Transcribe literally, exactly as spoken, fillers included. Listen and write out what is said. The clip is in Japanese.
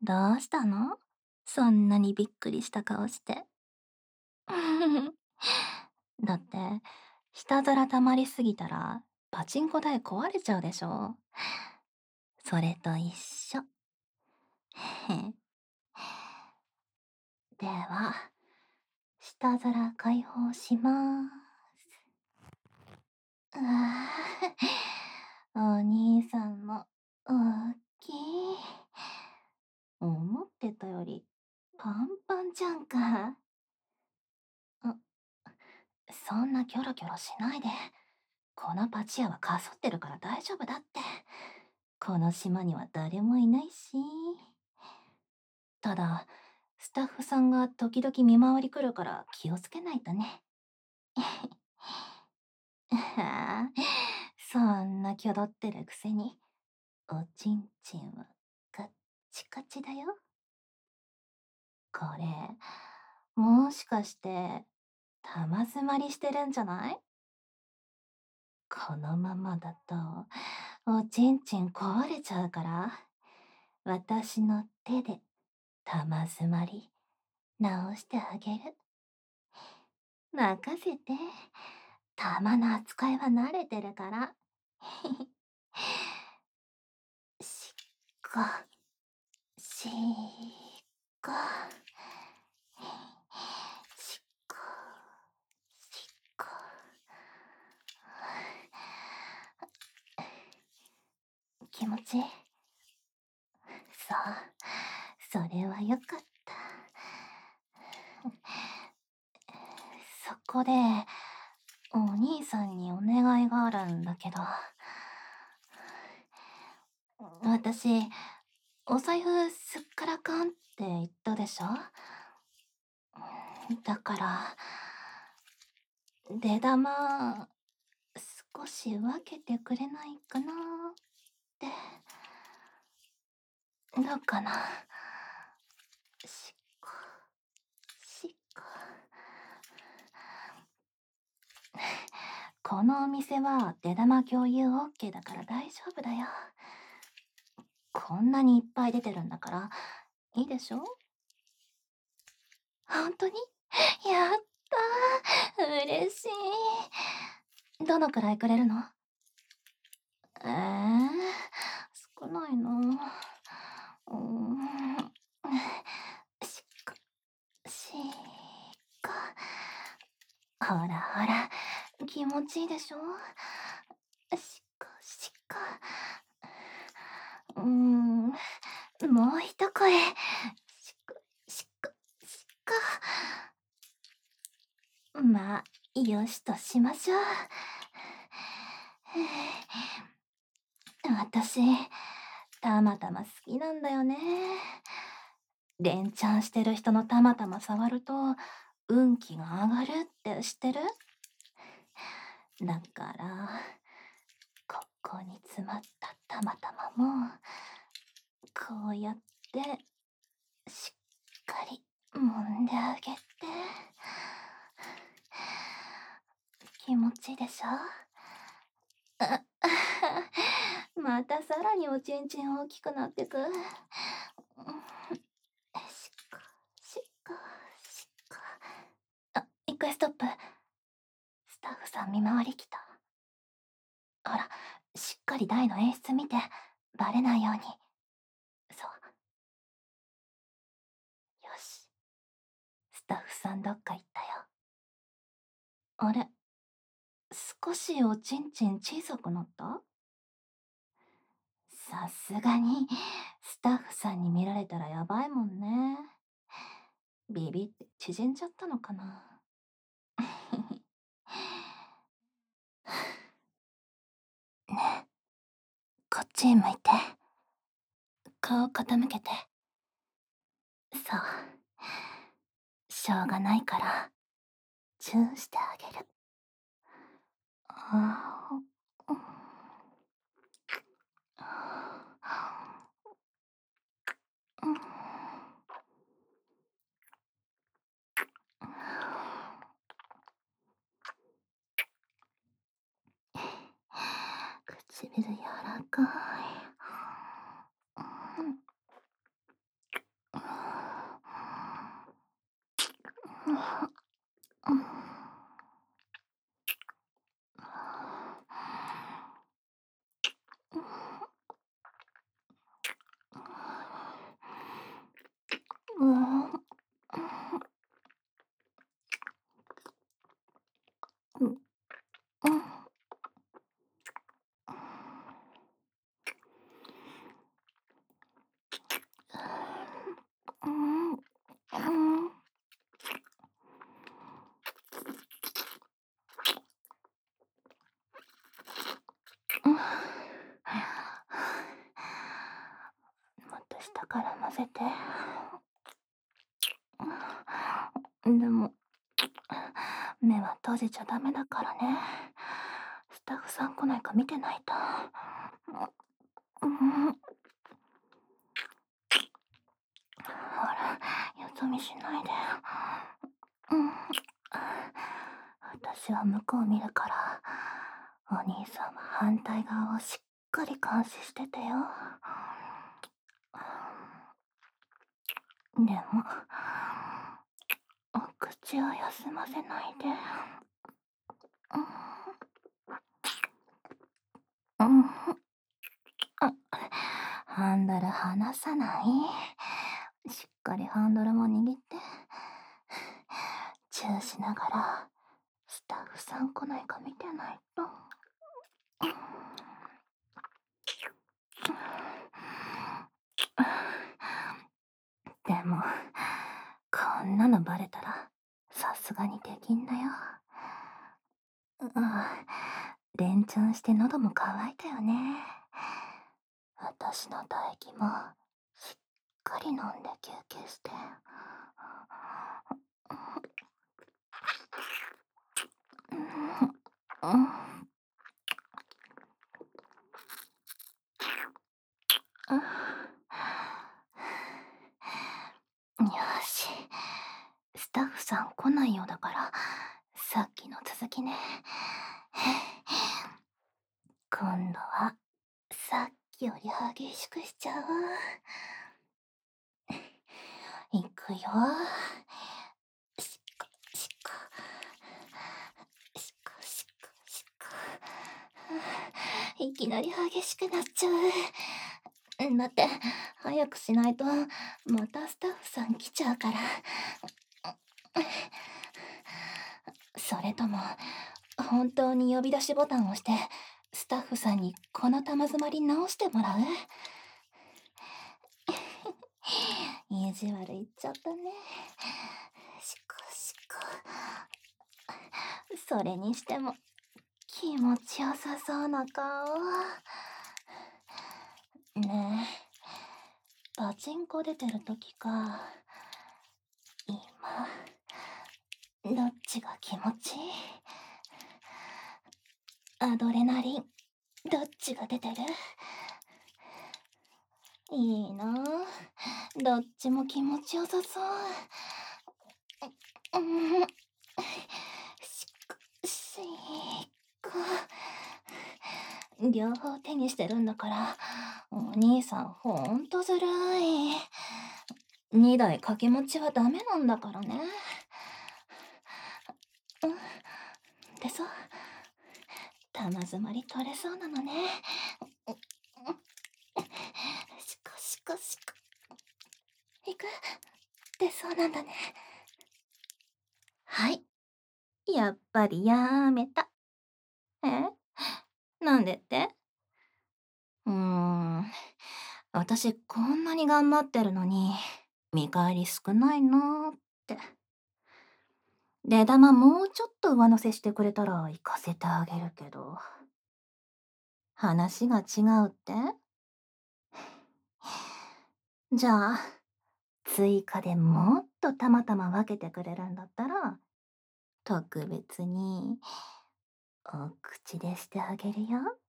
どうしたの？そんなにびっくりした顔して。だって、下皿溜まりすぎたら、パチンコ台壊れちゃうでしょ。それと一緒。では、下皿解放しまーす。うわぁ、お兄さんも、おっきい。思ってたより、パンパンじゃんか。あ、そんなキョロキョロしないで。このパチ屋はかそってるから大丈夫だって。この島には誰もいないし。ただ、スタッフさんが時々見回り来るから気をつけないとね。はあ、そんな気取ってるくせに、おちんちんはカッチカチだよ。これ、もしかして、玉詰まりしてるんじゃない？このままだと、おちんちん壊れちゃうから、私の手で玉詰まり直してあげる。任せて。玉の扱いは慣れてるから。しっこ、しっこ、しっこ、しっこ。気持ちいい？そう、それはよかった。そこで、お兄さんにお願いがあるんだけど。私、お財布すっからかんって言ったでしょ？だから、出玉、少し分けてくれないかなって。どうかな？しっこ、しっこ。このお店は出玉共有 オーケー だから大丈夫だよ。こんなにいっぱい出てるんだから、いいでしょ？ほんとに？やったー、嬉しい。どのくらいくれるの？えー、少ないな。うーん。しっか、しっか。ほらほら、気持ちいいでしょ？しっかしっか。うーん、もう一声。しっかしっかしっか。まあ、よしとしましょう。私、たまたま好きなんだよね。連チャンしてる人のたまたま触ると、運気が上がるって知ってる？だから、ここに詰まったたまたまも、こうやって、しっかり揉んであげて。気持ちいいでしょ？あまたさらにおちんちん大きくなってく。しっか、しっか、しっか。あ、一回ストップ。スタッフさん見回り来た。ほら、しっかり台の演出見て、バレないように。そう。よし。スタッフさんどっか行ったよ。あれ、少しおちんちん小さくなった？さすがに、スタッフさんに見られたらやばいもんね。ビビって縮んじゃったのかな。ねえ、こっち向いて。顔傾けて。そう。しょうがないから、チューしてあげる。あー、うん、唇柔らかい。うん、 うん。もっと下から混ぜて。でも、目は閉じちゃダメだからね。スタッフさん来ないか見てないと。うん。ほら、よそ見しないで。うん。私は向こう見るから、お兄さんは反対側をしっかり監視しててよ。でも、お口を休ませないで。うん。あ、ハンドル離さない。しっかりハンドルも握って。チューしながら、スタッフさん来ないか見てないと。でも、こんなのバレたら、さすがにできんだよ。うん、連チャンして喉も渇いたよね。私の唾液もしっかり飲んで休憩して。うん、よし。スタッフさん来ないようだから、さっきの続きね。今度は、さっきより激しくしちゃう。いくよ。しこしこ。しこしこしこ。いきなり激しくなっちゃう。だって、早くしないと、またスタッフさん来ちゃうから。それとも、本当に呼び出しボタンを押して、スタッフさんにこの玉詰まり直してもらう？意地悪言っちゃったね。しこしこ。それにしても、気持ちよさそうな顔。ねえ、パチンコ出てる時か、今、どっちが気持ちいい？アドレナリン、どっちが出てる？いいなぁ。どっちも気持ちよさそう。うん。しこ、しこ。両方手にしてるんだから、お兄さんほんとずるい。二台掛け持ちはダメなんだからね。うん。でさ、玉詰まり取れそうなのね。しこしこしこ。いく？出そうなんだね。はい。やっぱりやめた。え？なんでって？うーん。私こんなに頑張ってるのに、見返り少ないなーって。出玉もうちょっと上乗せしてくれたら行かせてあげるけど。話が違うって？じゃあ、追加でもっとたまたま分けてくれるんだったら、特別に、お口でしてあげるよ。